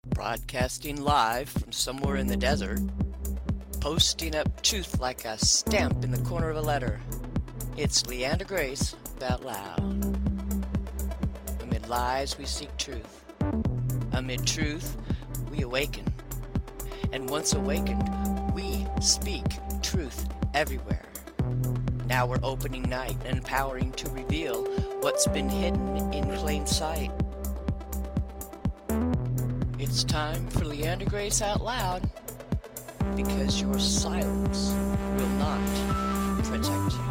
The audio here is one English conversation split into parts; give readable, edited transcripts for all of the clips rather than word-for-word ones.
Broadcasting live from somewhere in the desert, posting up truth like a stamp in the corner of a letter. It's Leander Grace out loud. Amid lies, we seek truth. Amid truth, we awaken. And once awakened, we speak truth everywhere. Now we're opening night and empowering to reveal what's been hidden in plain sight. It's time for Leander Grace Out Loud, because your silence will not protect you.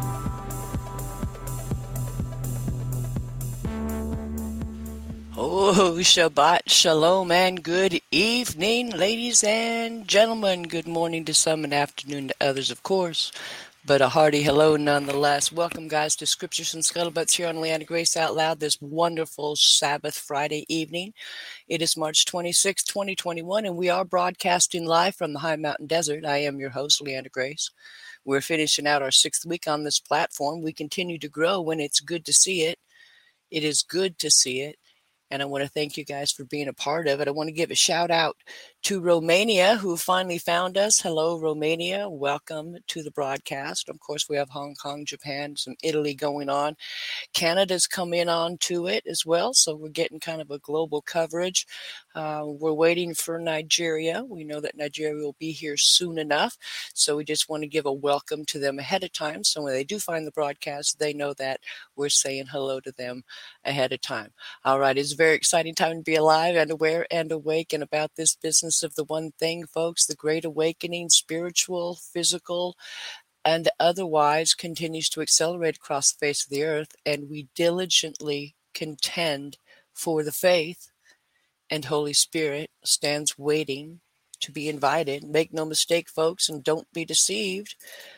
Oh, Shabbat Shalom and good evening, ladies and gentlemen. Good morning to some and afternoon to others, of course, but a hearty hello nonetheless. Welcome, guys, to Scriptures and Scuttlebutts here on Leander Grace Out Loud this wonderful Sabbath Friday evening. It is March 26, 2021, and we are broadcasting live from the High Mountain Desert. I am your host, Leander Grace. We're finishing out our 6th week on this platform. We continue to grow when it's good to see it. It is good to see it. And I want to thank you guys for being a part of it. I want to give a shout out to Romania, who finally found us. Hello, Romania. Welcome to the broadcast. Of course, we have Hong Kong, Japan, some Italy going on. Canada's come in on to it as well, so we're getting kind of a global coverage. We're waiting for Nigeria. We know that Nigeria will be here soon enough, so we just want to give a welcome to them ahead of time, so when they do find the broadcast, they know that we're saying hello to them ahead of time. All right, it's a very exciting time to be alive and aware and awake and about this business of the one thing, folks, the Great Awakening, spiritual, physical, and otherwise continues to accelerate across the face of the earth, and we diligently contend for the faith, and Holy Spirit stands waiting to be invited. Make no mistake, folks, and don't be deceived.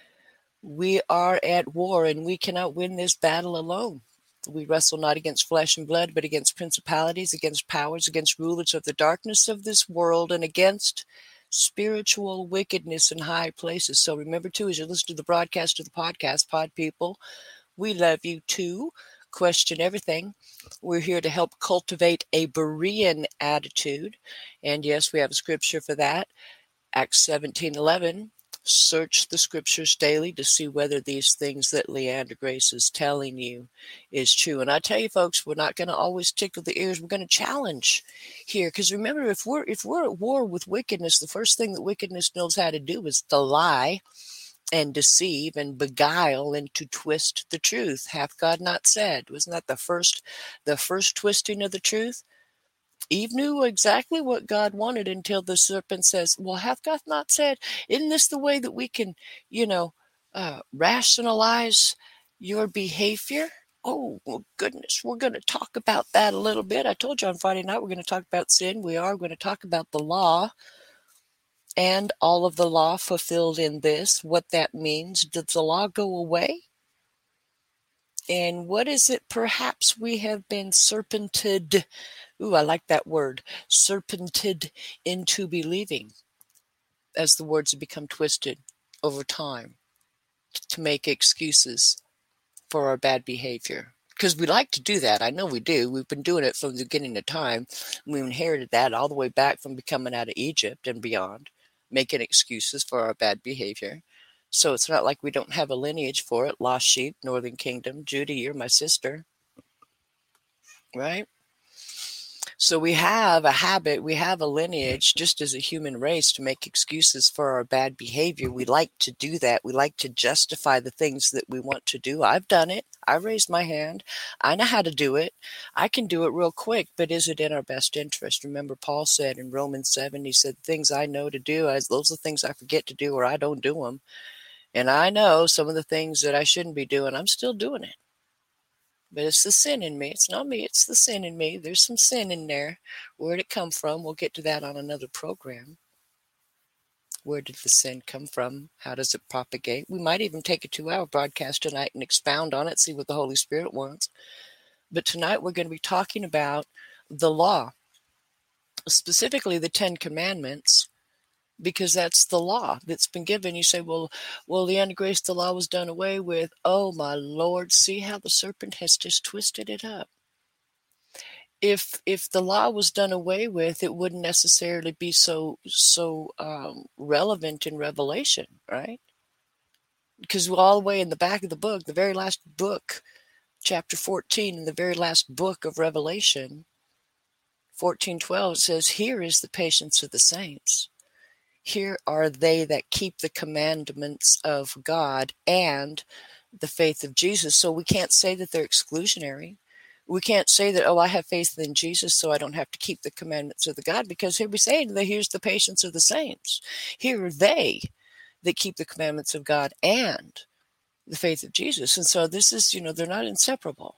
We are at war, and we cannot win this battle alone. We wrestle not against flesh and blood, but against principalities, against powers, against rulers of the darkness of this world, and against spiritual wickedness in high places. So remember, too, as you listen to the broadcast of the podcast, pod people, we love you, too. Question everything. We're here to help cultivate a Berean attitude. And yes, we have a scripture for that. Acts 17:11. Search the scriptures daily to see whether these things that Leander Grace is telling you is true. And I tell you, folks, we're not going to always tickle the ears. We're going to challenge here, because remember, if we're at war with wickedness, the first thing that wickedness knows how to do is to lie and deceive and beguile and to twist the truth. Hath God not said? Wasn't that the first twisting of the truth? Eve knew exactly what God wanted until the serpent says, well, hath God not said? Isn't this the way that we can, rationalize your behavior? Oh, well, goodness, we're going to talk about that a little bit. I told you on Friday night we're going to talk about sin. We are going to talk about the law and all of the law fulfilled in this, what that means. Does the law go away? And what is it perhaps we have been serpented, ooh, I like that word, serpented into believing, as the words have become twisted over time to make excuses for our bad behavior. Because we like to do that. I know we do. We've been doing it from the beginning of time. We inherited that all the way back from becoming out of Egypt and beyond, making excuses for our bad behavior. So it's not like we don't have a lineage for it. Lost sheep, Northern Kingdom. Judy, you're my sister. Right? So we have a habit, we have a lineage, just as a human race, to make excuses for our bad behavior. We like to do that. We like to justify the things that we want to do. I've done it. I raised my hand. I know how to do it. I can do it real quick, but is it in our best interest? Remember, Paul said in Romans 7, he said, things I know to do, those are the things I forget to do, or I don't do them. And I know some of the things that I shouldn't be doing, I'm still doing it. But it's the sin in me. It's not me. It's the sin in me. There's some sin in there. Where did it come from? We'll get to that on another program. Where did the sin come from? How does it propagate? We might even take a 2-hour broadcast tonight and expound on it, see what the Holy Spirit wants. But tonight we're going to be talking about the law, specifically the 10 Commandments, because that's the law that's been given. You say, well, Leander Grace, the law was done away with. Oh, my Lord, see how the serpent has just twisted it up. if the law was done away with, it wouldn't necessarily be so relevant in Revelation, right? Because all the way in the back of the book, the very last book, chapter 14, in the very last book of Revelation, 14:12 says, "Here is the patience of the saints. Here are they that keep the commandments of God and the faith of Jesus." So we can't say that they're exclusionary. We can't say that, oh, I have faith in Jesus, so I don't have to keep the commandments of the God, because here we say that here's the patience of the saints. Here are they that keep the commandments of God and the faith of Jesus. And so this is, they're not inseparable.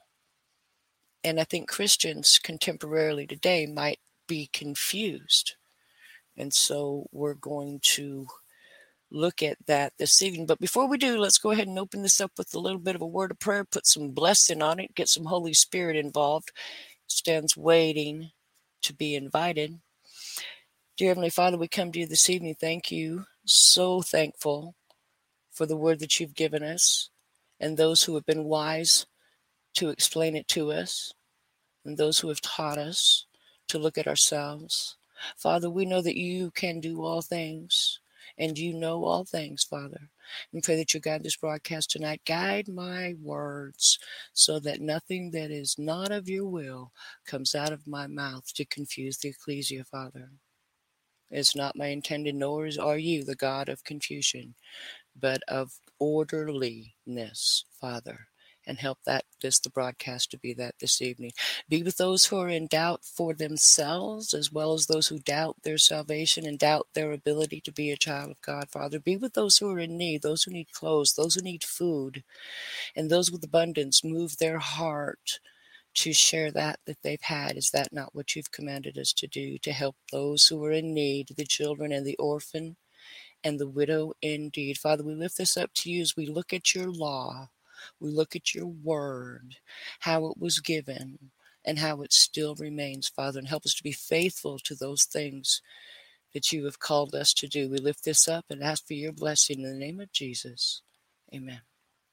And I think Christians contemporarily today might be confused. And so we're going to look at that this evening. But before we do, let's go ahead and open this up with a little bit of a word of prayer, put some blessing on it, get some Holy Spirit involved. It stands waiting to be invited. Dear Heavenly Father, we come to you this evening. Thank you. So thankful for the word that you've given us and those who have been wise to explain it to us and those who have taught us to look at ourselves. Father, we know that you can do all things and you know all things, Father. And pray that you guide this broadcast tonight. Guide my words so that nothing that is not of your will comes out of my mouth to confuse the ecclesia, Father. It's not my intended, nor are you the God of confusion, but of orderliness, Father. And help the broadcast to be that this evening. Be with those who are in doubt for themselves, as well as those who doubt their salvation and doubt their ability to be a child of God, Father. Be with those who are in need, those who need clothes, those who need food, and those with abundance. Move their heart to share that they've had. Is that not what you've commanded us to do? To help those who are in need, the children and the orphan and the widow indeed. Father, we lift this up to you as we look at your law. We look at your word, how it was given, and how it still remains, Father, and help us to be faithful to those things that you have called us to do. We lift this up and ask for your blessing in the name of Jesus. Amen.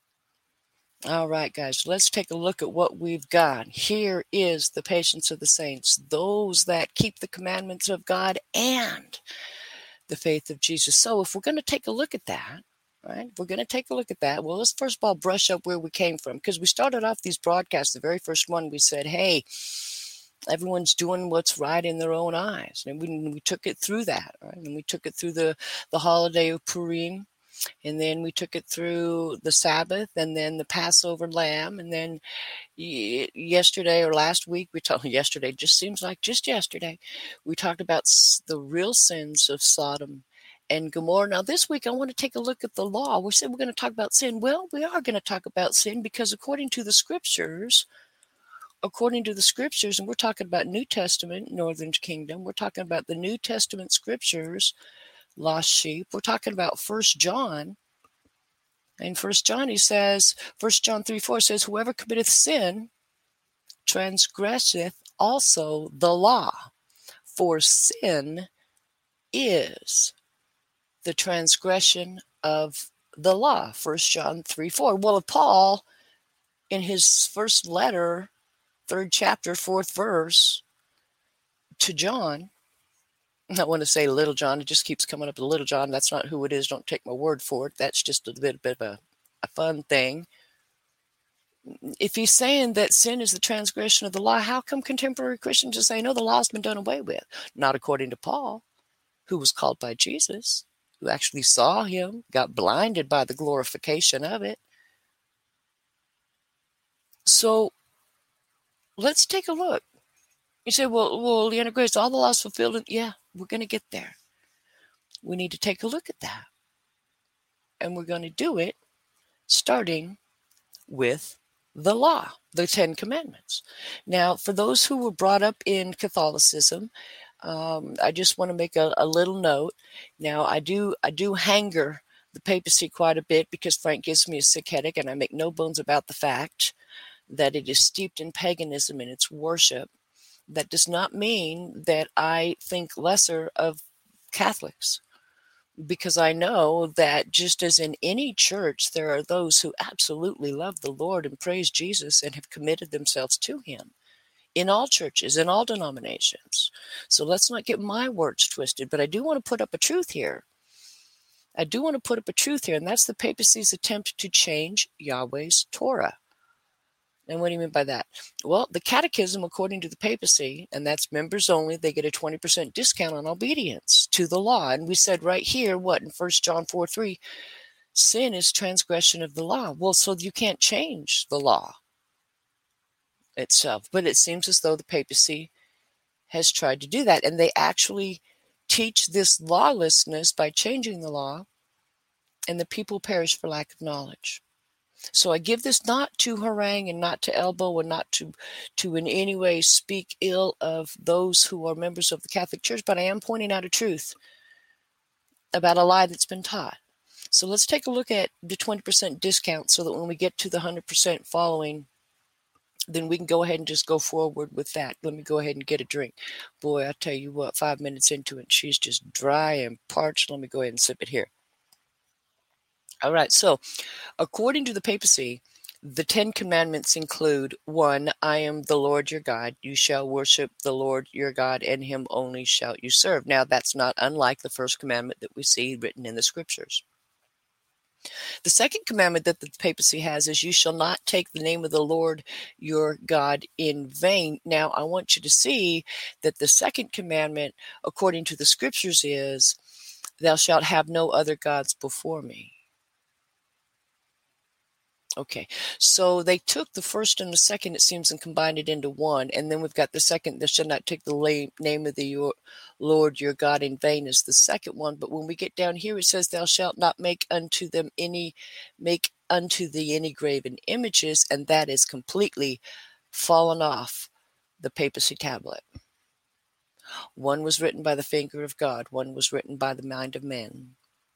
All right, guys, let's take a look at what we've got. Here is the patience of the saints, those that keep the commandments of God and the faith of Jesus. So if we're going to take a look at that, right, we're going to take a look at that. Well, let's first of all brush up where we came from, because we started off these broadcasts. The very first one, we said, hey, everyone's doing what's right in their own eyes. And we took it through that, right? And we took it through the holiday of Purim, and then we took it through the Sabbath, and then the Passover lamb, and then yesterday or last week, yesterday, just seems like just yesterday, we talked about the real sins of Sodom and Gomorrah. Now this week, I want to take a look at the law. We said we're going to talk about sin. Well, we are going to talk about sin because according to the scriptures, and we're talking about New Testament, Northern Kingdom, we're talking about the New Testament scriptures, lost sheep. We're talking about 1 John. In 1 John, he says, 1 John 3:4 says, whoever committeth sin transgresseth also the law, for sin is the transgression of the law. 1 John 3:4. Well, if Paul, in his first letter, 3rd chapter, 4th verse, to John, I want to say Little John, it just keeps coming up to Little John. That's not who it is. Don't take my word for it. That's just a bit of a fun thing. If he's saying that sin is the transgression of the law, how come contemporary Christians are saying, no, the law's been done away with? Not according to Paul, who was called by Jesus, who actually saw him, got blinded by the glorification of it. So let's take a look. You say, well, Leanna Grace, all the laws fulfilled. Yeah, we're going to get there. We need to take a look at that. And we're going to do it starting with the law, the 10 Commandments. Now, for those who were brought up in Catholicism, I just want to make a little note. Now, I do hanger the papacy quite a bit because Frank gives me a sick headache, and I make no bones about the fact that it is steeped in paganism and its worship. That does not mean that I think lesser of Catholics, because I know that just as in any church, there are those who absolutely love the Lord and praise Jesus and have committed themselves to him. in all churches, in all denominations. So let's not get my words twisted, but I do want to put up a truth here. And that's the papacy's attempt to change Yahweh's Torah. And what do you mean by that? Well, the catechism, according to the papacy, and that's members only, they get a 20% discount on obedience to the law. And we said right here, what, in 1 John 4:3, sin is transgression of the law. Well, so you can't change the law itself. But it seems as though the papacy has tried to do that. And they actually teach this lawlessness by changing the law, and the people perish for lack of knowledge. So I give this not to harangue and not to elbow and not to in any way speak ill of those who are members of the Catholic Church, but I am pointing out a truth about a lie that's been taught. So let's take a look at the 20% discount so that when we get to the 100% following, then we can go ahead and just go forward with that. Let me go ahead and get a drink. Boy, I tell you what, 5 minutes into it, she's just dry and parched. Let me go ahead and sip it here. All right, so according to the papacy, the 10 commandments include 1, I am the Lord your God. You shall worship the Lord your God, and him only shall you serve. Now, that's not unlike the first commandment that we see written in the scriptures. The second commandment that the papacy has is you shall not take the name of the Lord your God in vain. Now, I want you to see that the second commandment, according to the scriptures, is thou shalt have no other gods before me. Okay, so they took the first and the second, it seems, and combined it into one. And then we've got the second, thou shalt not take the name of the Lord your God in vain is the second one. But when we get down here, it says, thou shalt not make unto thee any graven images, and that is completely fallen off the papacy tablet. One was written by the finger of God, one was written by the mind of man.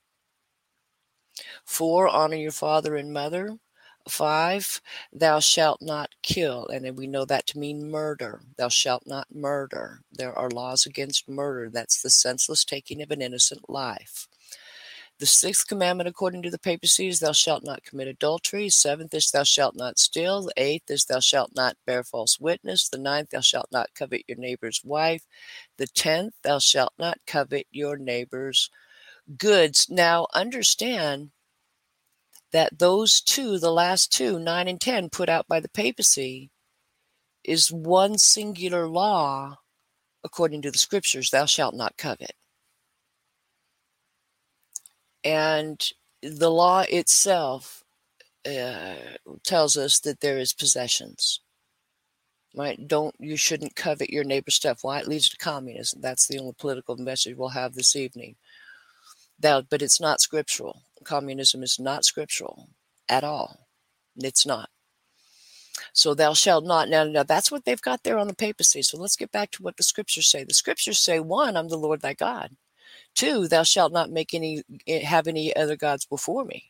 4, honor your father and mother. 5, thou shalt not kill, and then we know that to mean murder. Thou shalt not murder. There are laws against murder. That's the senseless taking of an innocent life. The 6th commandment, according to the papacy, is thou shalt not commit adultery. 7th is thou shalt not steal. The 8th is thou shalt not bear false witness. The 9th, thou shalt not covet your neighbor's wife. The 10th, thou shalt not covet your neighbor's goods. Now, understand that those two, the last two, 9 and 10, put out by the papacy, is one singular law, according to the scriptures, thou shalt not covet. And the law itself tells us that there is possessions. Right? You shouldn't covet your neighbor's stuff. Why? It leads to communism. That's the only political message we'll have this evening. But it's not scriptural. Communism is not scriptural at all. It's not. So thou shalt not. Now that's what they've got there on the papacy. So let's get back to what the scriptures say. The scriptures say, 1, I'm the Lord thy God. 2, thou shalt not have any other gods before me.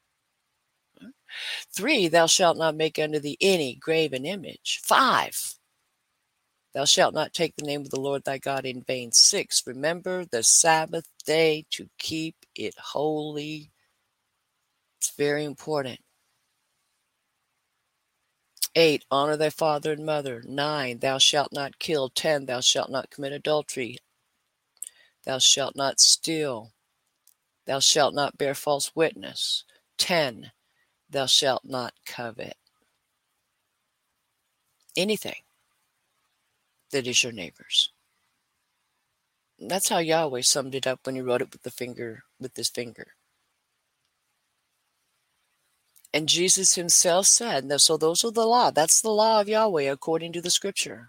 3, thou shalt not make unto thee any graven image. 5, thou shalt not take the name of the Lord thy God in vain. 6, remember the Sabbath day to keep it holy. It's very important. 8, honor thy father and mother. 9, thou shalt not kill. 10, thou shalt not commit adultery. Thou shalt not steal. Thou shalt not bear false witness. 10, thou shalt not covet anything that is your neighbor's. That's how Yahweh summed it up when he wrote it with his finger. And Jesus himself said, so those are the law. That's the law of Yahweh according to the scripture.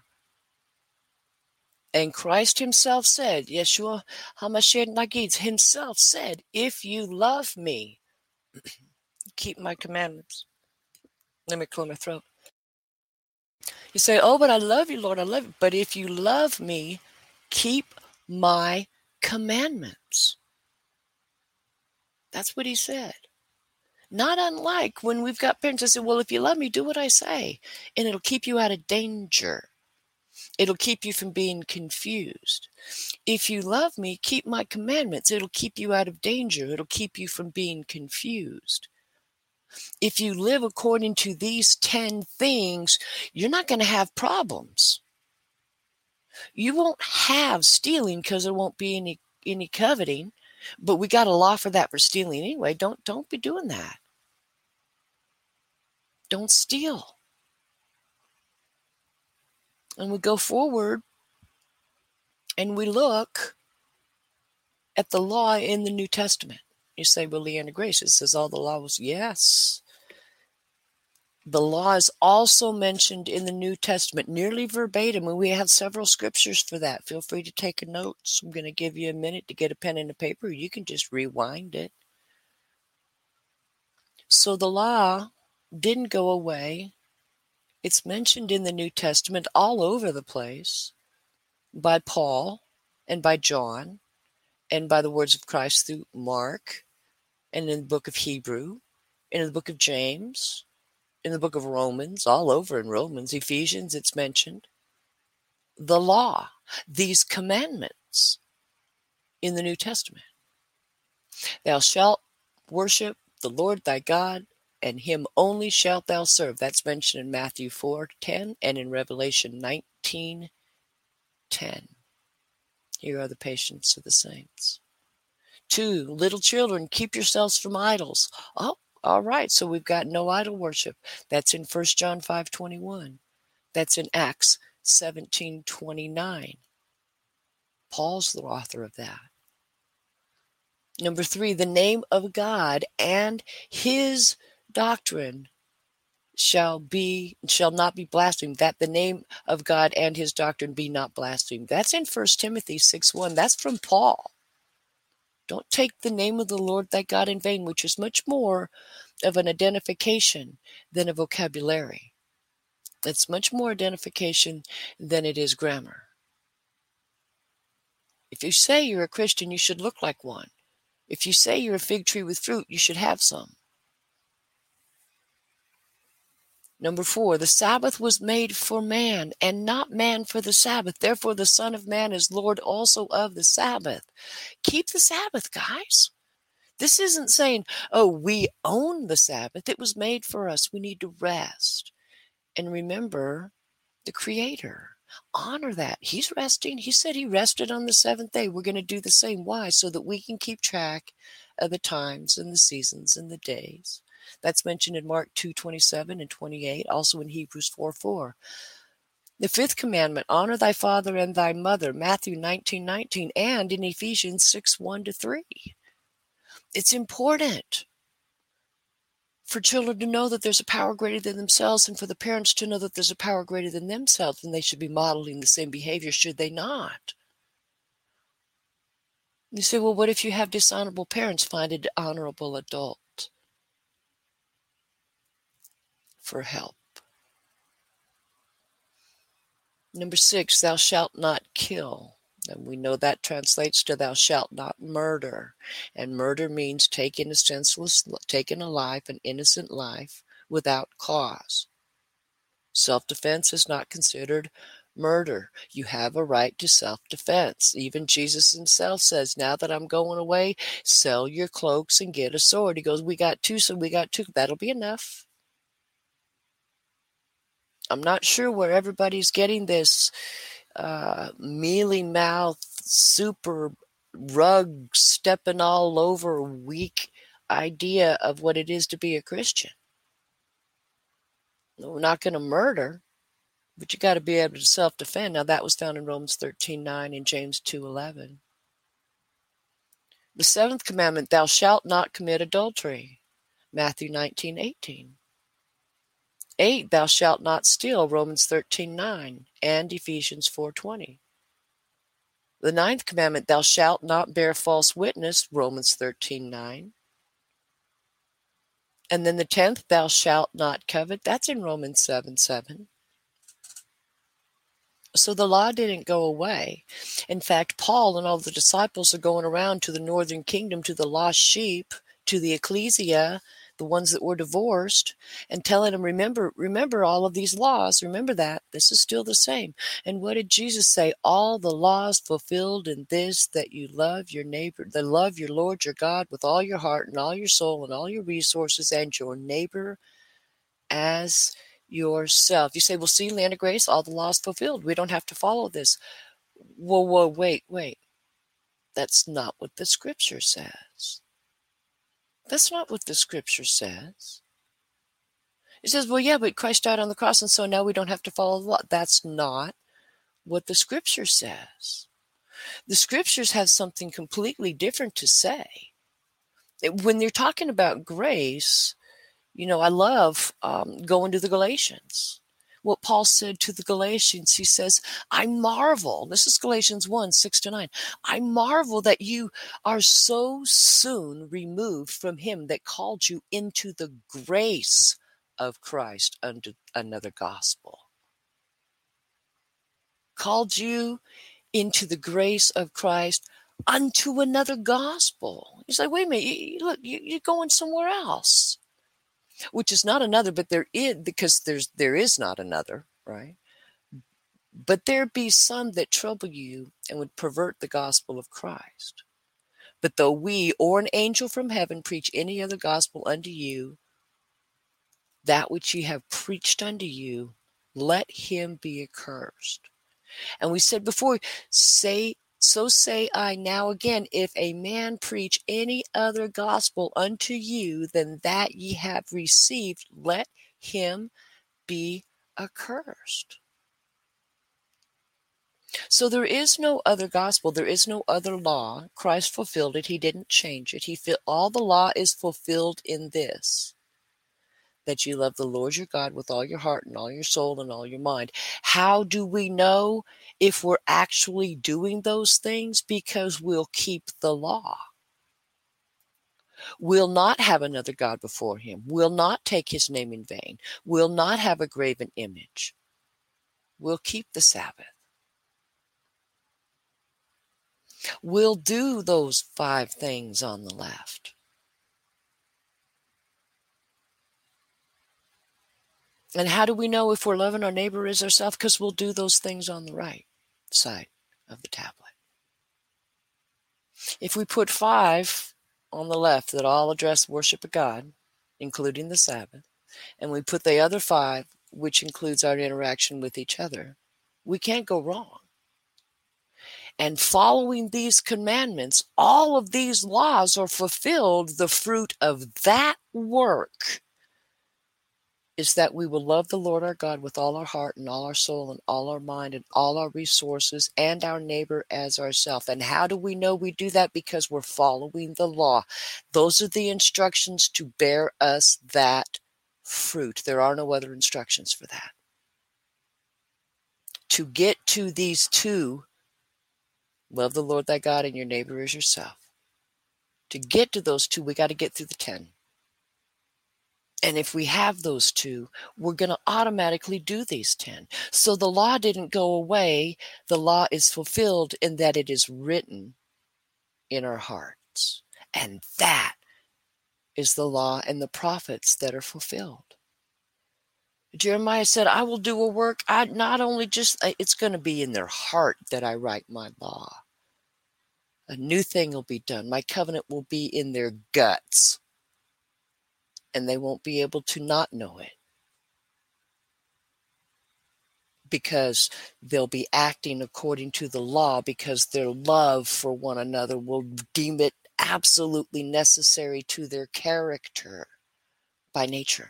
And Christ himself said, Yeshua HaMashiach Nagid himself said, if you love me, keep my commandments. Let me clear my throat. You say, oh, but I love you, Lord, I love you. But if you love me, keep my commandments. That's what he said. Not unlike when we've got parents that say, well, if you love me, do what I say. And it'll keep you out of danger. It'll keep you from being confused. If you love me, keep my commandments. It'll keep you out of danger. It'll keep you from being confused. If you live according to these 10 things, you're not going to have problems. You won't have stealing because there won't be any coveting, but we got a law for that for stealing anyway. Don't be doing that. Don't steal. And we go forward and we look at the law in the New Testament. You say, well, Leanna Grace, it says all the law was, yes. The law is also mentioned in the New Testament, nearly verbatim, and we have several scriptures for that. Feel free to take a note. So I'm going to give you a minute to get a pen and a paper. You can just rewind it. So the law didn't go away. It's mentioned in the New Testament all over the place by Paul and by John and by the words of Christ through Mark and in the book of Hebrew, and in the book of James, in the book of Romans, all over in Romans, Ephesians, it's mentioned. The law, these commandments in the New Testament. Thou shalt worship the Lord thy God, and him only shalt thou serve. That's mentioned in Matthew 4:10 and in Revelation 19:10. Here are the patience of the saints. 2, little children, keep yourselves from idols. Oh, all right, so we've got no idol worship. That's in 1 John 5:21. That's in Acts 17:29. Paul's the author of that. Number 3, the name of God and his doctrine shall not be blasphemed, that the name of God and his doctrine be not blasphemed. That's in 1 Timothy 6:1. That's from Paul. Don't take the name of the Lord thy God in vain, which is much more of an identification than a vocabulary. It's much more identification than it is grammar. If you say you're a Christian, you should look like one. If you say you're a fig tree with fruit, you should have some. Number 4, the Sabbath was made for man, and not man for the Sabbath. Therefore, the Son of Man is Lord also of the Sabbath. Keep the Sabbath, guys. This isn't saying, oh, we own the Sabbath. It was made for us. We need to rest. And remember the Creator. Honor that. He's resting. He said he rested on the 7th day. We're going to do the same. Why? So that we can keep track of the times and the seasons and the days. That's mentioned in Mark 2:27 and 28, also in Hebrews 4:4. The 5th commandment, honor thy father and thy mother, Matthew 19:19, and in Ephesians 6:1-3. It's important for children to know that there's a power greater than themselves, and for the parents to know that there's a power greater than themselves, and they should be modeling the same behavior, should they not? You say, well, what if you have dishonorable parents? Find an honorable adult for help. Number 6, thou shalt not kill. And we know that translates to thou shalt not murder. And murder means taking a life, an innocent life, without cause. Self-defense is not considered murder. You have a right to self-defense. Even Jesus himself says, now that I'm going away, sell your cloaks and get a sword. He goes, we got 2, so we got 2. That'll be enough. I'm not sure where everybody's getting this mealy mouth, super rug stepping all over weak idea of what it is to be a Christian. We're not going to murder, but you got to be able to self-defend. Now that was found in Romans 13:9 and James 2:11. The 7th commandment, thou shalt not commit adultery, Matthew 19:18. 8, thou shalt not steal, Romans 13:9 and Ephesians 4:20. The 9th commandment, thou shalt not bear false witness, Romans 13:9. And then the 10th, thou shalt not covet, that's in Romans 7:7. So the law didn't go away. In fact, Paul and all the disciples are going around to the northern kingdom, to the lost sheep, to the ecclesia, the ones that were divorced, and telling them, remember all of these laws. Remember that. This is still the same. And what did Jesus say? All the laws fulfilled in this, that you love your neighbor, that love your Lord your God with all your heart and all your soul and all your resources, and your neighbor as yourself. You say, well, see, land of grace, all the laws fulfilled. We don't have to follow this. Whoa, wait. That's not what the scripture says. That's not what the scripture says. It says, well, yeah, but Christ died on the cross, and so now we don't have to follow the law. That's not what the scripture says. The scriptures have something completely different to say. When they're talking about grace, I love going to the Galatians. What Paul said to the Galatians, he says, I marvel. This is Galatians 1, 6-9. I marvel that you are so soon removed from him that called you into the grace of Christ unto another gospel. Called you into the grace of Christ unto another gospel. He's like, wait a minute, look, you're going somewhere else. Which is not another, but there is, because there is not another, right? But there be some that trouble you and would pervert the gospel of Christ. But though we or an angel from heaven preach any other gospel unto you, that which ye have preached unto you, let him be accursed. And we said before, so say I now again, if a man preach any other gospel unto you than that ye have received, let him be accursed. So there is no other gospel. There is no other law. Christ fulfilled it. He didn't change it. All the law is fulfilled in this, that you love the Lord your God with all your heart and all your soul and all your mind. How do we know if we're actually doing those things? Because we'll keep the law. We'll not have another God before him. We'll not take his name in vain. We'll not have a graven image. We'll keep the Sabbath. We'll do those 5 things on the left. And how do we know if we're loving our neighbor as ourselves? Because we'll do those things on the right side of the tablet. If we put 5 on the left that all address worship of God, including the Sabbath, and we put the other 5, which includes our interaction with each other, we can't go wrong. And following these commandments, all of these laws are fulfilled. The fruit of that work is that we will love the Lord our God with all our heart and all our soul and all our mind and all our resources, and our neighbor as ourselves. And how do we know we do that? Because we're following the law. Those are the instructions to bear us that fruit. There are no other instructions for that. To get to these 2, love the Lord thy God and your neighbor as yourself. To get to those 2, we got to get through the 10. And if we have those 2, we're going to automatically do these 10. So the law didn't go away. The law is fulfilled in that it is written in our hearts. And that is the law and the prophets that are fulfilled. Jeremiah said, I will do a work. It's going to be in their heart that I write my law. A new thing will be done. My covenant will be in their guts. And they won't be able to not know it. Because they'll be acting according to the law, because their love for one another will deem it absolutely necessary to their character by nature.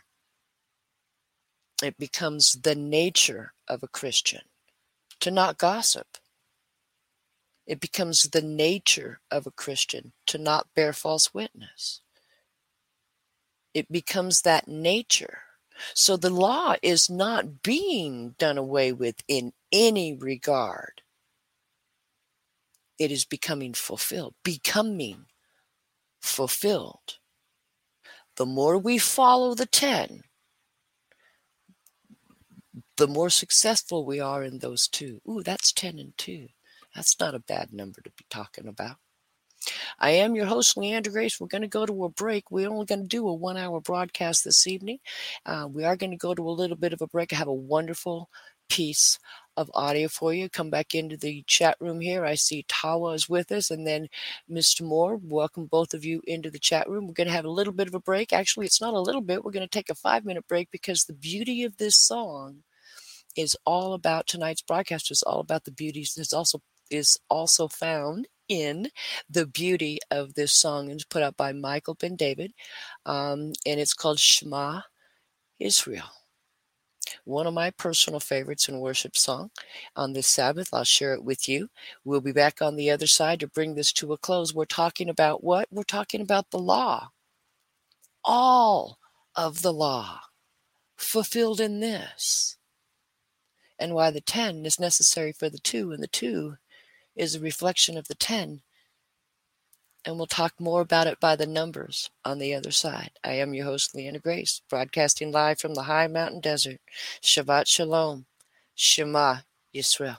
It becomes the nature of a Christian to not gossip. It becomes the nature of a Christian to not bear false witness. It becomes that nature. So the law is not being done away with in any regard. It is becoming fulfilled. Becoming fulfilled. The more we follow the 10, the more successful we are in those 2. Ooh, that's 10 and 2. That's not a bad number to be talking about. I am your host, Leandra Grace. We're going to go to a break. We're only going to do a 1-hour broadcast this evening. We are going to go to a little bit of a break. Have a wonderful piece of audio for you. Come back into the chat room here. I see Tawa is with us, and then Mr. Moore. Welcome both of you into the chat room. We're going to have a little bit of a break. Actually, it's not a little bit. We're going to take a 5-minute break because the beauty of this song is all about tonight's broadcast. Is all about the beauties. Is also found in the beauty of this song. It's put out by Michael Ben David, and it's called Shema Israel. One of my personal favorites in worship song on this Sabbath. I'll share it with you. We'll be back on the other side to bring this to a close. We're talking about what? We're talking about the law. All of the law fulfilled in this. And why the 10 is necessary for the 2, and the 2 is a reflection of the 10. And we'll talk more about it by the numbers on the other side. I am your host, Leanna Grace, broadcasting live from the high mountain desert. Shabbat Shalom. Shema Yisrael.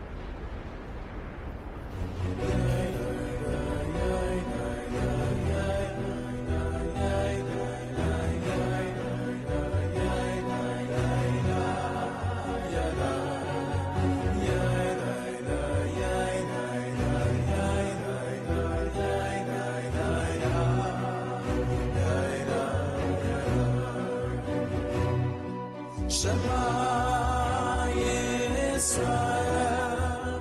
Shema Yisrael,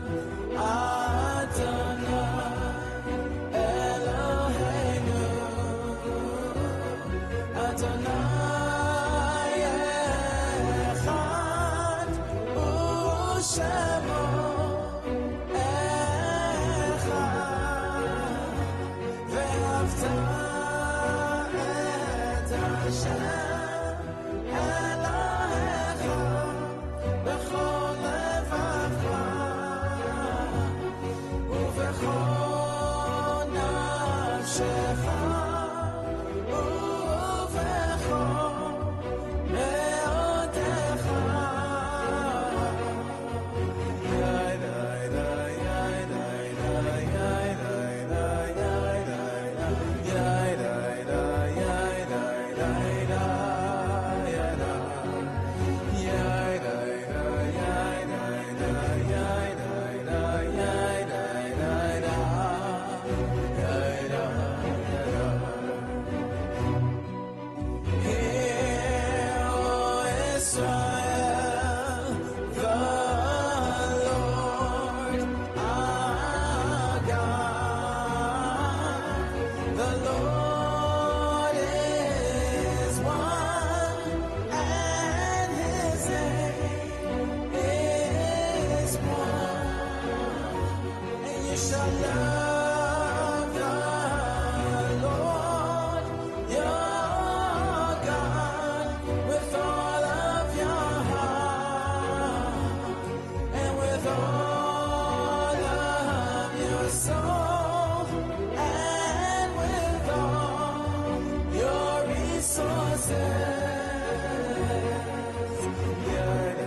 Adonai Eloheinu, Adonai Echad, U'Shemo Echad, Ve'afta et Hashem.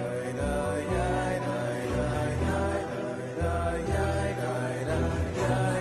Yeah.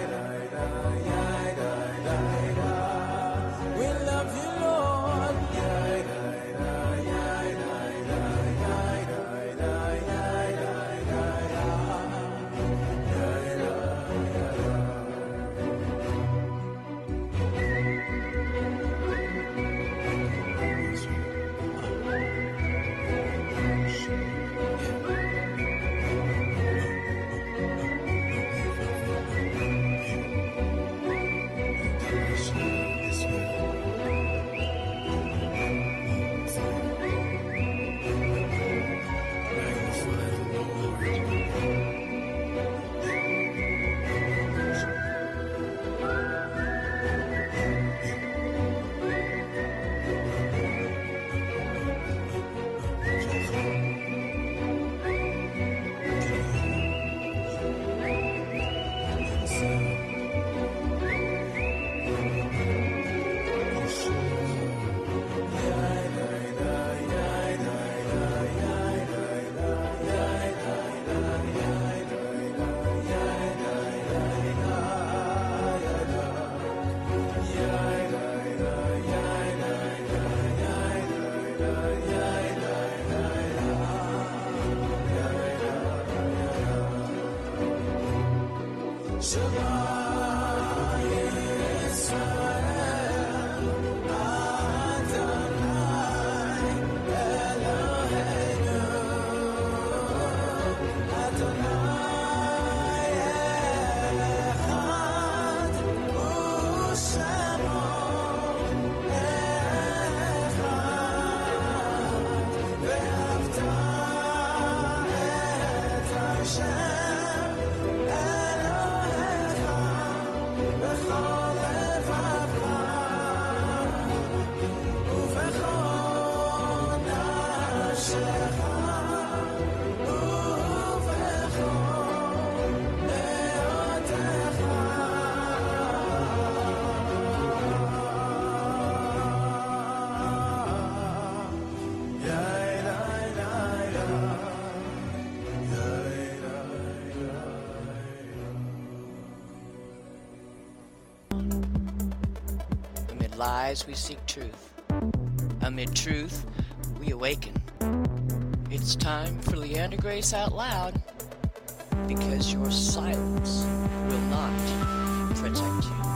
Amid lies, we seek truth. Amid truth, we awaken. It's time for Leander Grace Out Loud, because your silence will not protect you.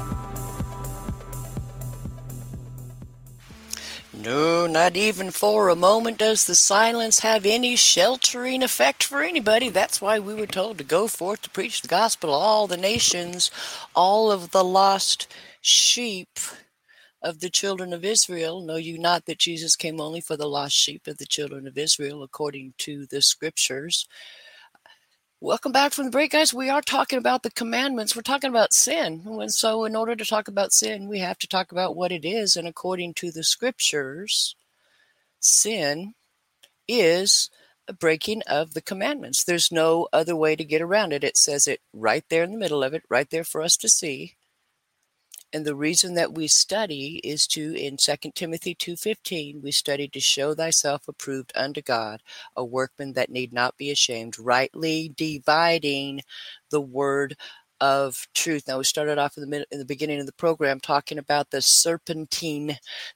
No, not even for a moment does the silence have any sheltering effect for anybody. That's why we were told to go forth to preach the gospel to all the nations, all of the lost sheep of the children of Israel. Know you not that Jesus came only for the lost sheep of the children of Israel, according to the scriptures. Welcome back from the break, guys. We are talking about the commandments. We're talking about sin. And so in order to talk about sin, we have to talk about what it is. And according to the scriptures, sin is a breaking of the commandments. There's no other way to get around it. It says it right there in the middle of it, right there for us to see. And the reason that we study is to, in 2 Timothy 2:15, we study to show thyself approved unto God, a workman that need not be ashamed, rightly dividing the word of truth. Now, we started off in the beginning of the program talking about the serpented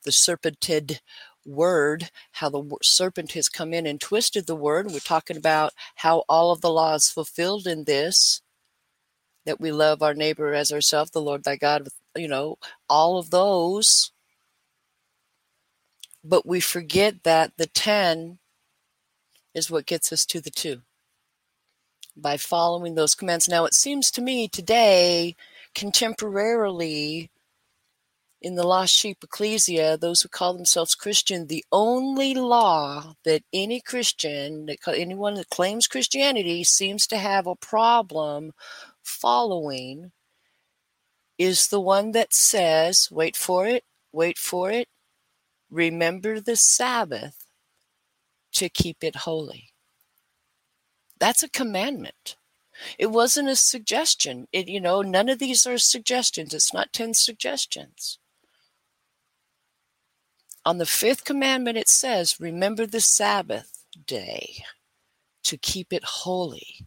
word, how the serpent has come in and twisted the word. We're talking about how all of the law is fulfilled in this, that we love our neighbor as ourselves, the Lord thy God, with, all of those. But we forget that the 10 is what gets us to the 2. By following those commands. Now, it seems to me today, contemporarily, in the lost sheep ecclesia, those who call themselves Christian, the only law that any Christian, anyone that claims Christianity, seems to have a problem following is the one that says, wait for it, remember the Sabbath to keep it holy. That's a commandment. It wasn't a suggestion. None of these are suggestions. It's not 10 suggestions. On the 5th commandment, it says, remember the Sabbath day to keep it holy.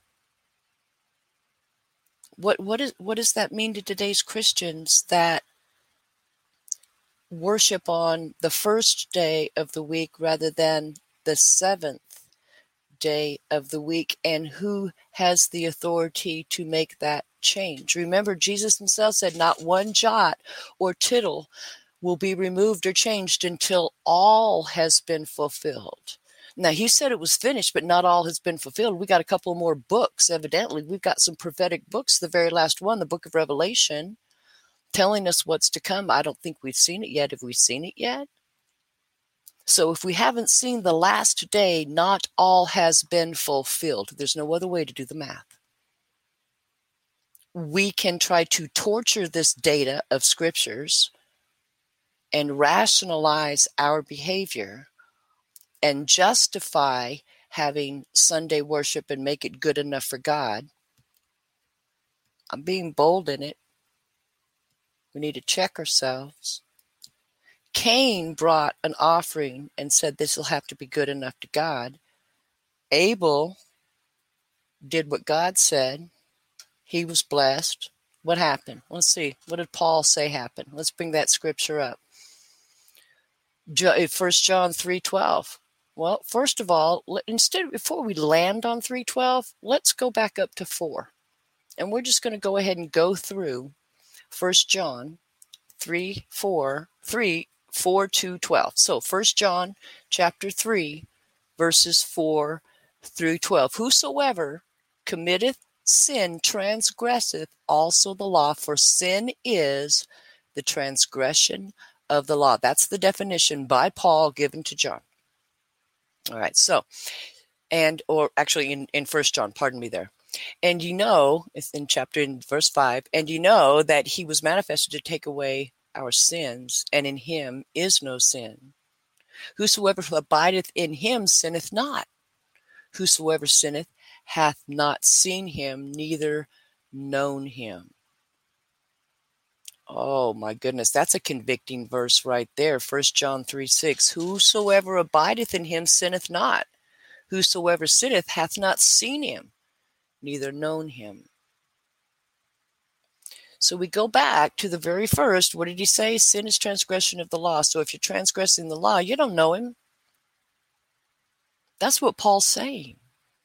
What does that mean to today's Christians that worship on the first day of the week rather than the 7th day of the week? And who has the authority to make that change? Remember, Jesus himself said not one jot or tittle will be removed or changed until all has been fulfilled. Now, he said it was finished, but not all has been fulfilled. We got a couple more books, evidently. We've got some prophetic books, the very last one, the book of Revelation, telling us what's to come. I don't think we've seen it yet. Have we seen it yet? So if we haven't seen the last day, not all has been fulfilled. There's no other way to do the math. We can try to torture this data of scriptures and rationalize our behavior and justify having Sunday worship and make it good enough for God. I'm being bold in it. We need to check ourselves. Cain brought an offering and said this will have to be good enough to God. Abel did what God said. He was blessed. What happened? Let's see. What did Paul say happened? Let's bring that scripture up. 1 John 3:12. Well, first of all, before we land on 3:12, let's go back up to 4. And we're just going to go ahead and go through 1 John 4 to 12. So 1 John chapter 3, verses 4 through 12. Whosoever committeth sin transgresseth also the law, for sin is the transgression of the law. That's the definition by Paul given to John. All right, so, or actually in 1 John, pardon me there. And you know, it's in verse 5, and you know that he was manifested to take away our sins, and in him is no sin. Whosoever abideth in him sinneth not. Whosoever sinneth hath not seen him, neither known him. Oh my goodness, that's a convicting verse right there. 1 John 3:6. Whosoever abideth in him sinneth not. Whosoever sinneth hath not seen him, neither known him. So we go back to the very first. What did he say? Sin is transgression of the law. So if you're transgressing the law, you don't know him. That's what Paul's saying.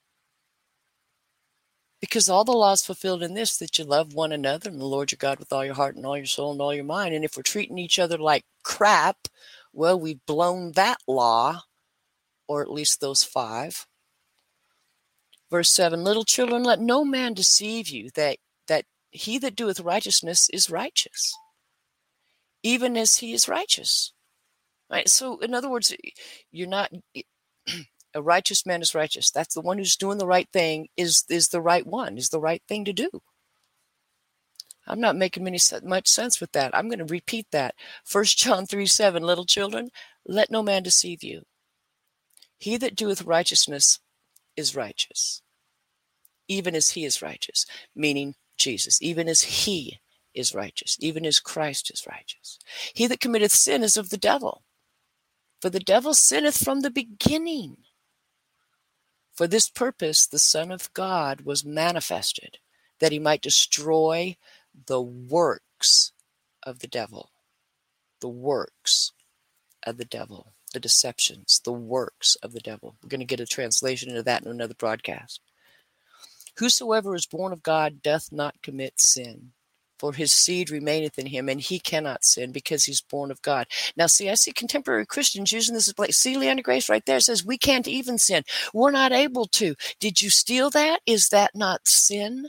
Because all the law is fulfilled in this, that you love one another and the Lord your God with all your heart and all your soul and all your mind. And if we're treating each other like crap, well, we've blown that law, or at least those 5. Verse 7, little children, let no man deceive you, that he that doeth righteousness is righteous, even as he is righteous. Right? So in other words, you're not... A righteous man is righteous. That's the one who's doing the right thing, is the right one, is the right thing to do. I'm not making much sense with that. I'm going to repeat that. 1 John 3:7, little children, let no man deceive you. He that doeth righteousness is righteous, even as he is righteous, meaning Jesus, even as he is righteous, even as Christ is righteous. He that committeth sin is of the devil, for the devil sinneth from the beginning. For this purpose the Son of God was manifested, that he might destroy the works of the devil. The works of the devil. The deceptions, the works of the devil. We're going to get a translation into that in another broadcast. Whosoever is born of God doth not commit sin, for his seed remaineth in him, and he cannot sin because he's born of God. Now, see, I see contemporary Christians using this as like, see, Leander Grace right there says we can't even sin. We're not able to. Did you steal that? Is that not sin?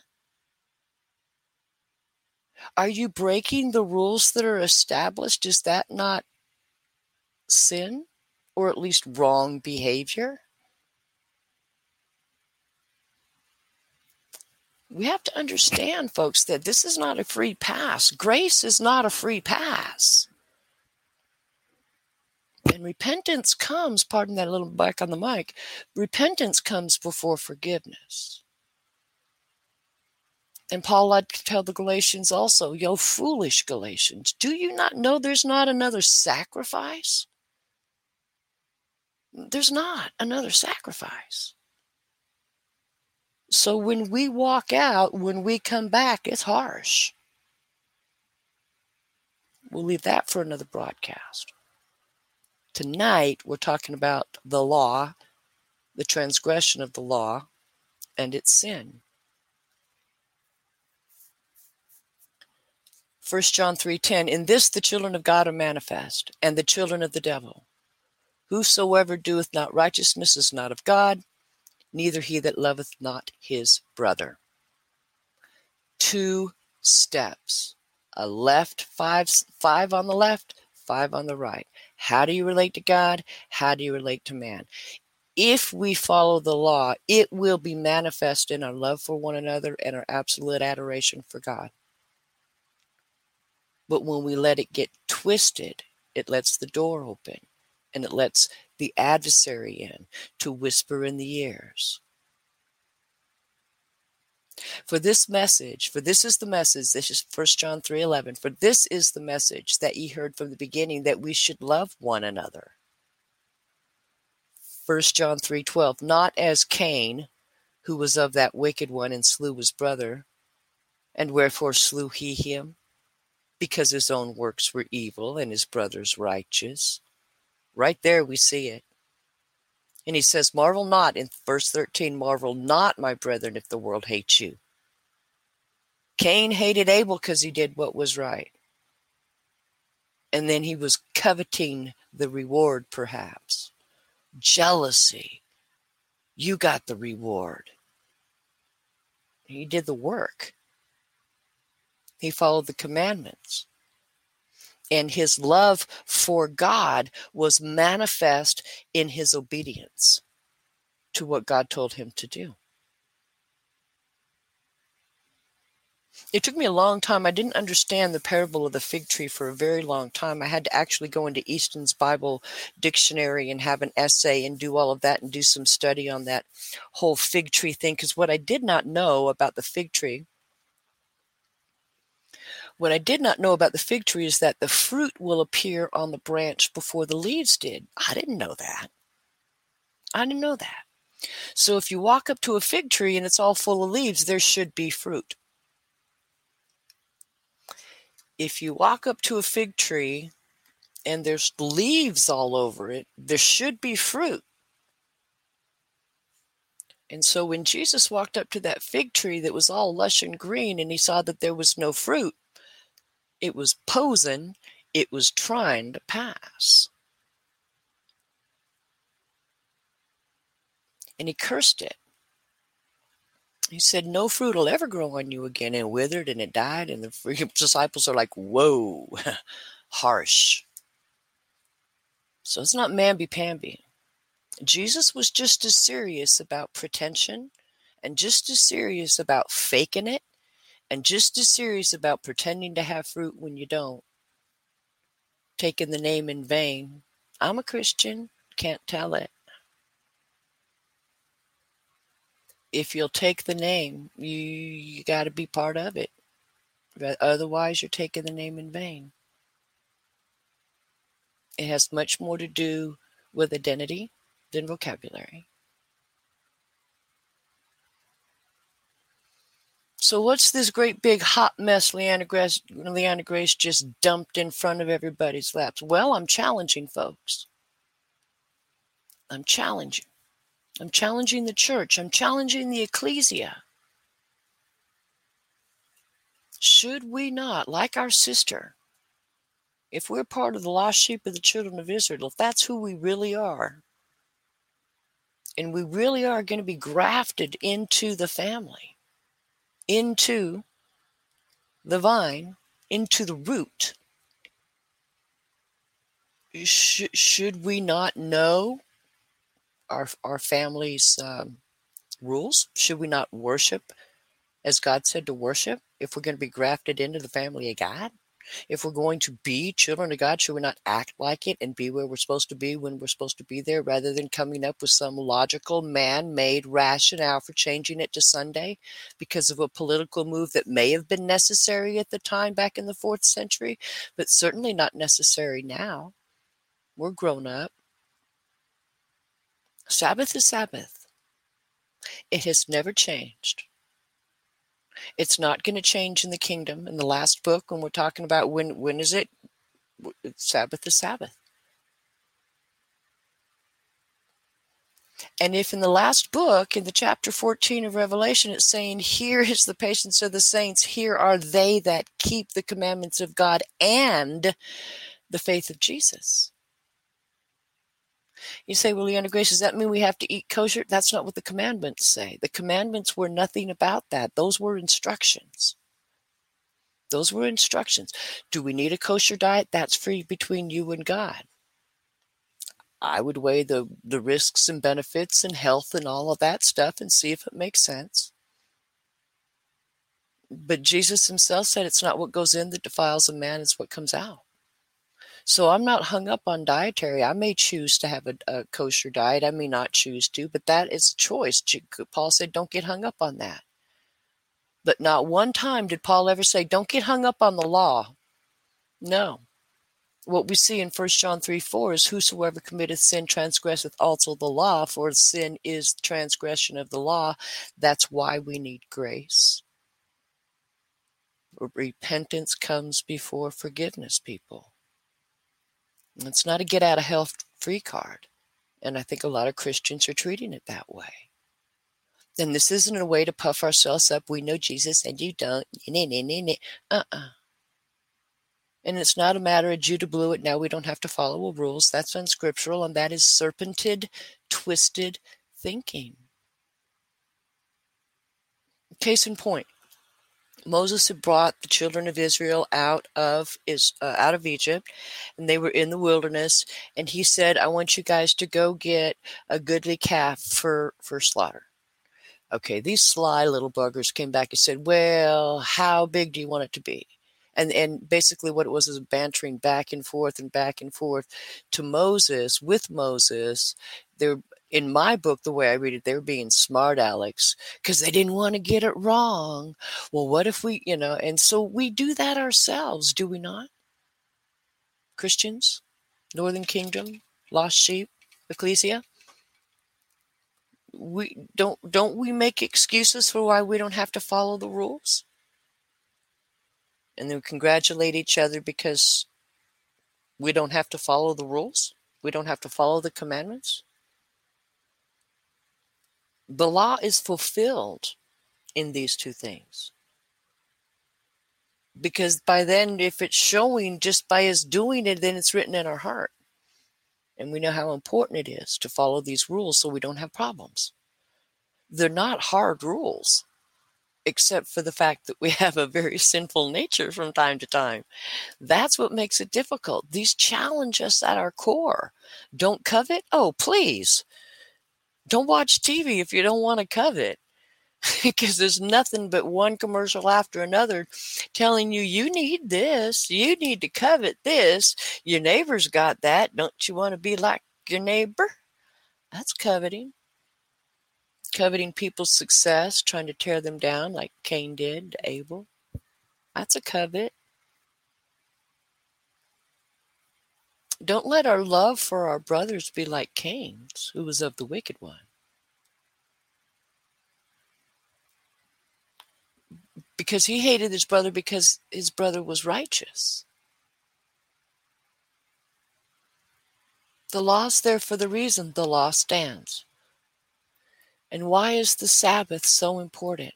Are you breaking the rules that are established? Is that not sin? Or at least wrong behavior? We have to understand, folks, that this is not a free pass. Grace is not a free pass. And repentance comes, pardon that little back on the mic, repentance comes before forgiveness. And Paul had to tell the Galatians also, yo, foolish Galatians, do you not know there's not another sacrifice? There's not another sacrifice. So when we walk out, when we come back, it's harsh. We'll leave that for another broadcast. Tonight, we're talking about the law, the transgression of the law, and its sin. 1 John 3:10, in this the children of God are manifest, and the children of the devil. Whosoever doeth not righteousness is not of God, neither he that loveth not his brother. 2 steps. A left, five on the left, 5 on the right. How do you relate to God? How do you relate to man? If we follow the law, it will be manifest in our love for one another and our absolute adoration for God. But when we let it get twisted, it lets the door open, and it lets the adversary in to whisper in the ears. For this is the message, this is 1 John 3:11, for this is the message that ye heard from the beginning, that we should love one another. 1 John 3:12, not as Cain, who was of that wicked one and slew his brother. And wherefore slew he him? Because his own works were evil and his brother's righteous. Right there we see it. And he says, marvel not, in verse 13, marvel not, my brethren, if the world hates you. Cain hated Abel because he did what was right. And then he was coveting the reward, perhaps. Jealousy. You got the reward. He did the work. He followed the commandments. And his love for God was manifest in his obedience to what God told him to do. It took me a long time. I didn't understand the parable of the fig tree for a very long time. I had to actually go into Easton's Bible Dictionary and have an essay and do all of that and do some study on that whole fig tree thing. Because what I did not know about the fig tree, is that the fruit will appear on the branch before the leaves did. I didn't know that. So if you walk up to a fig tree and it's all full of leaves, there should be fruit. If you walk up to a fig tree and there's leaves all over it, there should be fruit. And so when Jesus walked up to that fig tree that was all lush and green and he saw that there was no fruit, it was posing, it was trying to pass. And he cursed it. He said, no fruit will ever grow on you again. And it withered and it died. And the disciples are like, whoa, harsh. So it's not mamby-pamby. Jesus was just as serious about pretension and just as serious about faking it and just as serious about pretending to have fruit when you don't. Taking the name in vain. I'm a Christian, can't tell it. If you'll take the name, you got to be part of it. Otherwise, you're taking the name in vain. It has much more to do with identity than vocabulary. So what's this great big hot mess Leanna Grace just dumped in front of everybody's laps? Well, I'm challenging folks. I'm challenging the church. I'm challenging the ecclesia. Should we not, like our sister, if we're part of the lost sheep of the children of Israel, if that's who we really are, and we really are going to be grafted into the family, into the vine, into the root, should we not know our family's rules? Should we not worship as God said to worship if we're going to be grafted into the family of God? If we're going to be children of God, should we not act like it and be where we're supposed to be when we're supposed to be there, rather than coming up with some logical man-made rationale for changing it to Sunday because of a political move that may have been necessary at the time back in the 4th century, but certainly not necessary now. We're grown up. Sabbath is Sabbath. It has never changed. It's not going to change in the kingdom. In the last book, when we're talking about when is it? Sabbath is Sabbath. And if in the last book, in the chapter 14 of Revelation, it's saying, here is the patience of the saints, here are they that keep the commandments of God and the faith of Jesus. You say, well, Leanna Grace, does that mean we have to eat kosher? That's not what the commandments say. The commandments were nothing about that. Those were instructions. Do we need a kosher diet? That's free between you and God. I would weigh the risks and benefits and health and all of that stuff and see if it makes sense. But Jesus himself said it's not what goes in that defiles a man, it's what comes out. So I'm not hung up on dietary. I may choose to have a kosher diet. I may not choose to, but that is a choice. Paul said, don't get hung up on that. But not one time did Paul ever say, don't get hung up on the law. No. What we see in 1 John 3:4 is whosoever committeth sin transgresseth also the law, for sin is transgression of the law. That's why we need grace. Repentance comes before forgiveness, people. It's not a get-out-of-hell-free card. And I think a lot of Christians are treating it that way. And this isn't a way to puff ourselves up. We know Jesus and you don't. Uh-uh. And it's not a matter of Judah blew it. Now we don't have to follow rules. That's unscriptural, and that is serpented, twisted thinking. Case in point, Moses had brought the children of Israel out of Egypt, and they were in the wilderness. And he said, "I want you guys to go get a goodly calf for slaughter." Okay, these sly little buggers came back and said, "Well, how big do you want it to be?" And basically what it was is bantering back and forth to Moses. With Moses, they're in my book, the way I read it, they were being smart Alex because they didn't want to get it wrong. Well, what if we, and so we do that ourselves, do we not? Christians, Northern Kingdom, lost sheep, ecclesia. We don't we make excuses for why we don't have to follow the rules? And then congratulate each other because we don't have to follow the rules? We don't have to follow the commandments? The law is fulfilled in these two things. Because by then, if it's showing just by us doing it, then it's written in our heart. And we know how important it is to follow these rules so we don't have problems. They're not hard rules, except for the fact that we have a very sinful nature from time to time. That's what makes it difficult. These challenge us at our core. Don't covet? Oh, please. Don't watch TV if you don't want to covet. Because there's nothing but one commercial after another telling you, you need this, you need to covet this, your neighbor's got that, don't you want to be like your neighbor? That's coveting. Coveting people's success, trying to tear them down like Cain did to Abel. That's a covet. Don't let our love for our brothers be like Cain's, who was of the wicked one. Because he hated his brother because his brother was righteous. The law's there for the reason the law stands. And why is the Sabbath so important?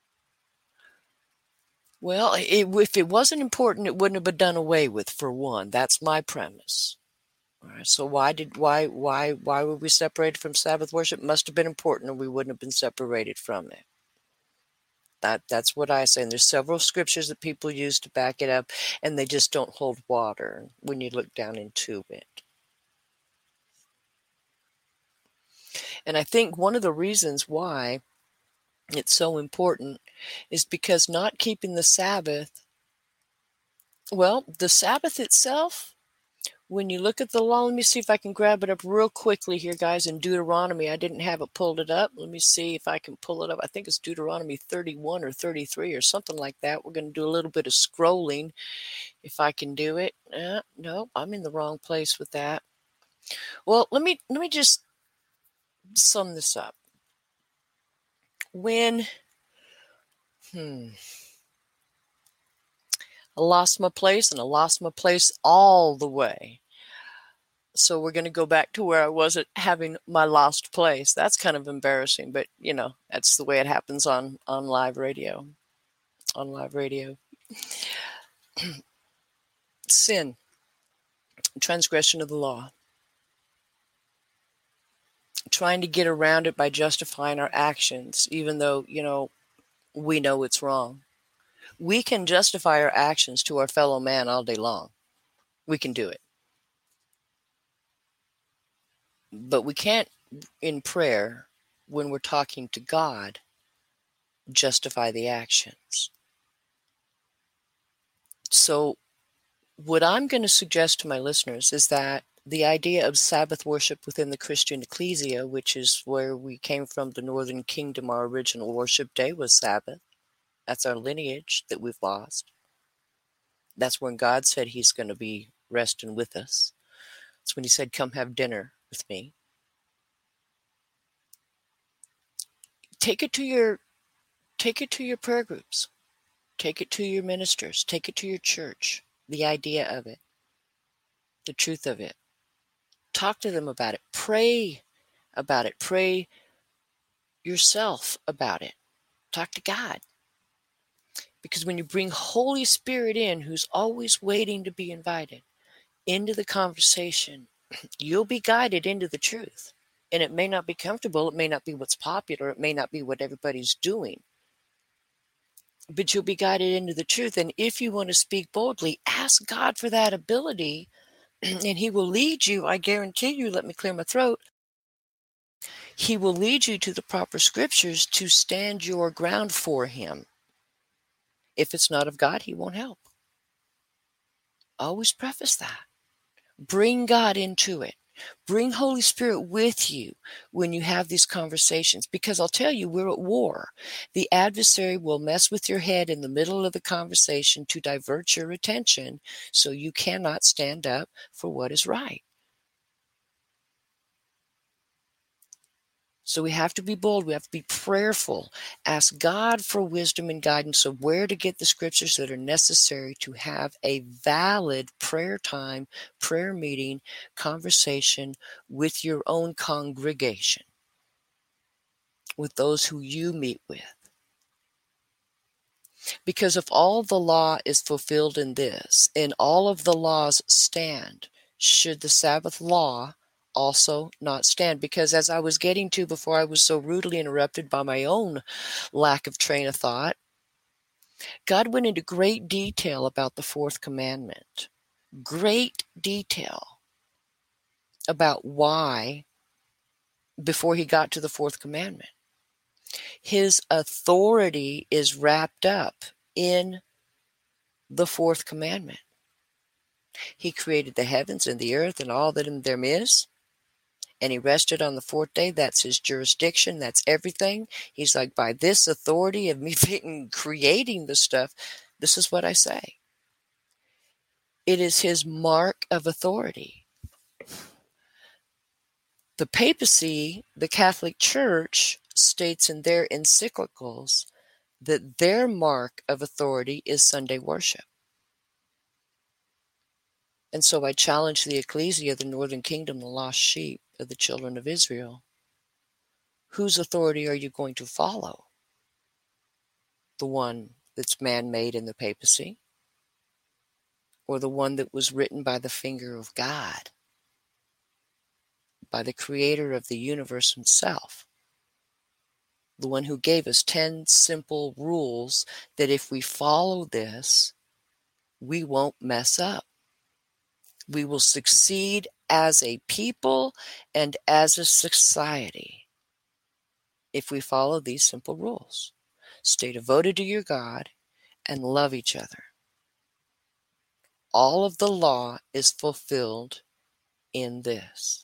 Well, if it wasn't important, it wouldn't have been done away with, for one. That's my premise. All right, so why were we separated from Sabbath worship? It must have been important, or we wouldn't have been separated from it. That's what I say. And there's several scriptures that people use to back it up, and they just don't hold water when you look down into it. And I think one of the reasons why it's so important is because not keeping the Sabbath, well, the Sabbath itself, when you look at the law, let me see if I can grab it up real quickly here, guys, in Deuteronomy. I didn't have it pulled it up. Let me see if I can pull it up. I think it's Deuteronomy 31 or 33 or something like that. We're going to do a little bit of scrolling if I can do it. No, I'm in the wrong place with that. Well, let me just sum this up. When I lost my place, and I lost my place all the way. So we're going to go back to where I wasn't having my lost place. That's kind of embarrassing, but that's the way it happens on live radio. On live radio. Sin, transgression of the law. Trying to get around it by justifying our actions, even though, we know it's wrong. We can justify our actions to our fellow man all day long. We can do it. But we can't, in prayer, when we're talking to God, justify the actions. So what I'm going to suggest to my listeners is that the idea of Sabbath worship within the Christian ecclesia, which is where we came from, the Northern Kingdom, our original worship day was Sabbath. That's our lineage that we've lost. That's when God said he's going to be resting with us. That's when he said, come have dinner with me. Take it to your prayer groups. Take it to your ministers. Take it to your church. The idea of it. The truth of it. Talk to them about it. Pray about it. Pray yourself about it. Talk to God. Because when you bring Holy Spirit in, who's always waiting to be invited, into the conversation, you'll be guided into the truth. And it may not be comfortable. It may not be what's popular. It may not be what everybody's doing. But you'll be guided into the truth. And if you want to speak boldly, ask God for that ability, and He will lead you. I guarantee you, let me clear my throat. He will lead you to the proper scriptures to stand your ground for Him. If it's not of God, He won't help. Always preface that. Bring God into it. Bring Holy Spirit with you when you have these conversations, because I'll tell you, we're at war. The adversary will mess with your head in the middle of the conversation to divert your attention so you cannot stand up for what is right. So we have to be bold. We have to be prayerful. Ask God for wisdom and guidance of where to get the scriptures that are necessary to have a valid prayer time, prayer meeting, conversation with your own congregation, with those who you meet with. Because if all the law is fulfilled in this, and all of the laws stand, should the Sabbath law also not stand? Because as I was getting to before I was so rudely interrupted by my own lack of train of thought, God went into great detail about the fourth commandment. Great detail about why before He got to the fourth commandment. His authority is wrapped up in the fourth commandment. He created the heavens and the earth and all that in them is, and He rested on the fourth day. That's His jurisdiction. That's everything. He's like, by this authority of me creating the stuff, this is what I say. It is His mark of authority. The papacy, the Catholic Church, states in their encyclicals that their mark of authority is Sunday worship. And so I challenge the ecclesia, the northern kingdom, the lost sheep of the children of Israel. Whose authority are you going to follow? The one that's man-made in the papacy? Or the one that was written by the finger of God? By the creator of the universe Himself? The one who gave us 10 simple rules that if we follow this, we won't mess up. We will succeed as a people and as a society if we follow these simple rules. Stay devoted to your God and love each other. All of the law is fulfilled in this.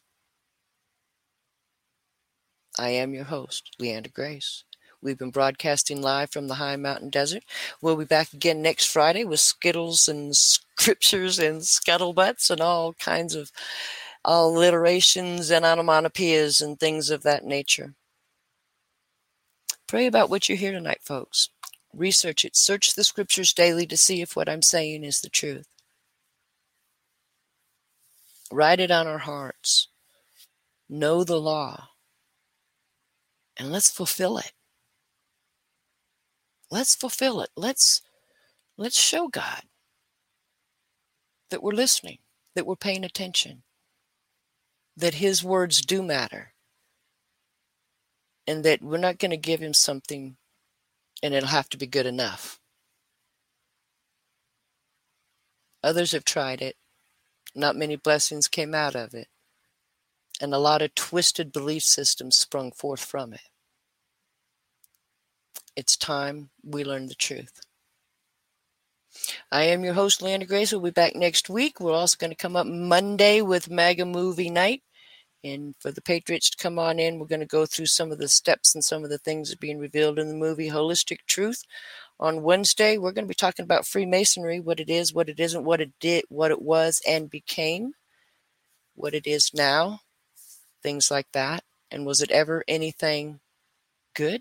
I am your host, Leanda Grace. We've been broadcasting live from the high mountain desert. We'll be back again next Friday with skittles and scriptures and scuttlebutts and all kinds of alliterations and onomatopoeias and things of that nature. Pray about what you hear tonight, folks. Research it. Search the scriptures daily to see if what I'm saying is the truth. Write it on our hearts. Know the law. And let's fulfill it. Let's fulfill it. Let's show God that we're listening, that we're paying attention, that His words do matter, and that we're not going to give Him something and it'll have to be good enough. Others have tried it. Not many blessings came out of it. And a lot of twisted belief systems sprung forth from it. It's time we learn the truth. I am your host, Leanda Grace. We'll be back next week. We're also going to come up Monday with MAGA Movie Night. And for the Patriots to come on in, we're going to go through some of the steps and some of the things that are being revealed in the movie Holistic Truth. On Wednesday, we're going to be talking about Freemasonry, what it is, what it isn't, what it did, what it was and became, what it is now, things like that. And was it ever anything good?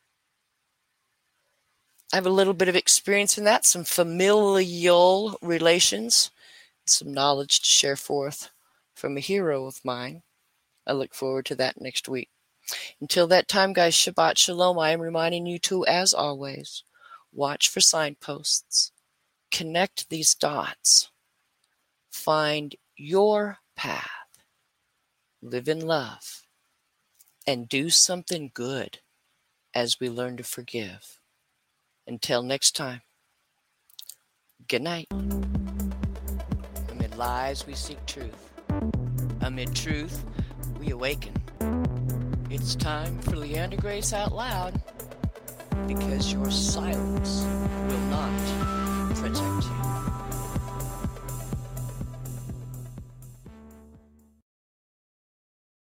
I have a little bit of experience in that, some familial relations, some knowledge to share forth from a hero of mine. I look forward to that next week. Until that time, guys, Shabbat Shalom. I am reminding you to, as always, watch for signposts, connect these dots, find your path, live in love, and do something good as we learn to forgive. Until next time, good night. Amid lies, we seek truth. Amid truth, we awaken. It's time for Leander Grace Out Loud, because your silence will not protect you.